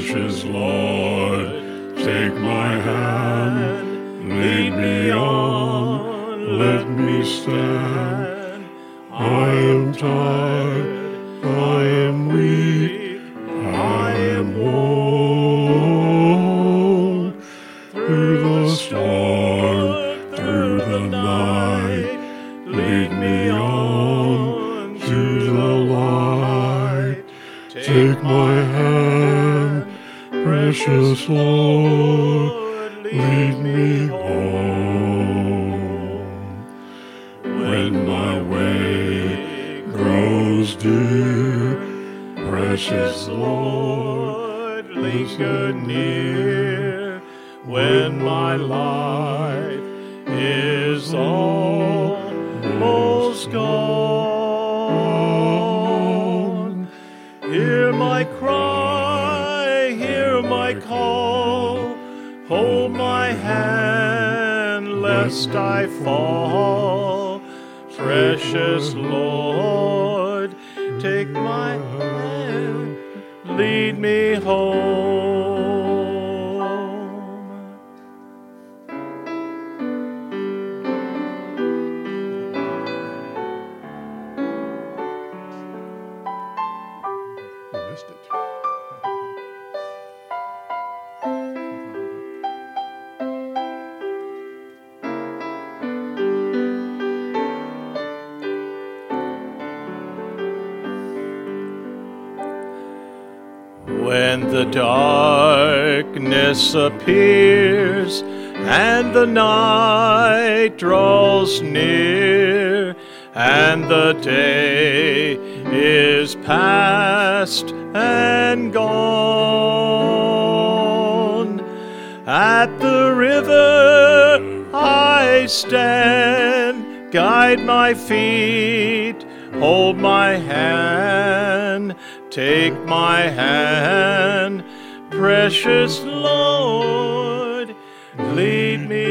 Precious Lord, take my hand, lead me on, let me stand. I am tired, I am weak, I am worn. Through the storm, through the night, lead me on to the light. Take my hand, precious Lord, lead me home. When my way grows dear, precious Lord, linger near. When my life is almost gone, hear my cry, hear my call, hold my hand lest I fall. Precious Lord, take my hand, lead me home. You missed it. When the darkness appears and the night draws near and the day is past and gone, at the river I stand, guide my feet, hold my hand. Take my hand, precious Lord, lead me